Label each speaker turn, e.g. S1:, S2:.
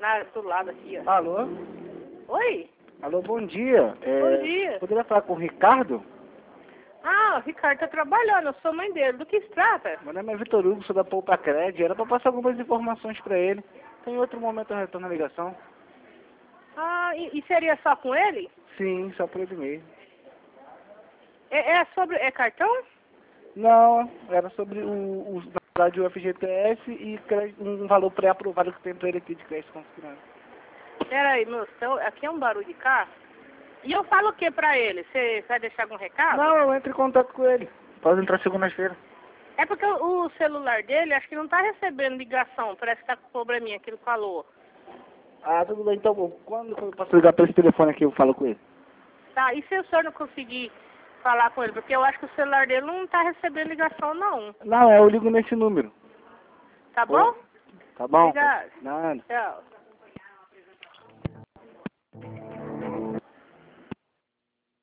S1: do lado aqui, ó.
S2: Alô?
S1: Oi?
S2: Alô, bom dia.
S1: Bom dia.
S2: Poderia falar com o Ricardo?
S1: Ah, o Ricardo tá trabalhando, eu sou mãe dele. Do que se trata?
S2: Meu nome é Vitor Hugo, sou da Poupa Cred. Era para passar algumas informações para ele. Em outro momento eu retorno a ligação.
S1: Ah, e seria só com ele?
S2: Sim, só por ele mesmo.
S1: É sobre... É cartão?
S2: Não, era sobre o valor do FGTS e um valor pré-aprovado que tem para ele aqui de crédito consignado.
S1: Peraí, moço, aqui é um barulho de carro. E eu falo o que pra ele? Você vai deixar algum recado?
S2: Não, eu entro em contato com ele. Pode entrar segunda-feira.
S1: É porque o celular dele, acho que não tá recebendo ligação. Parece que tá com probleminha, que ele falou.
S2: Ah, tudo bem. Então, quando eu posso ligar para esse telefone aqui, eu falo com ele.
S1: Tá, e se o senhor não conseguir falar com ele? Porque eu acho que o celular dele não tá recebendo ligação, não.
S2: Não, eu ligo nesse número.
S1: Tá bom?
S2: Tá bom?
S1: Obrigado.
S2: Nada.
S1: Tchau.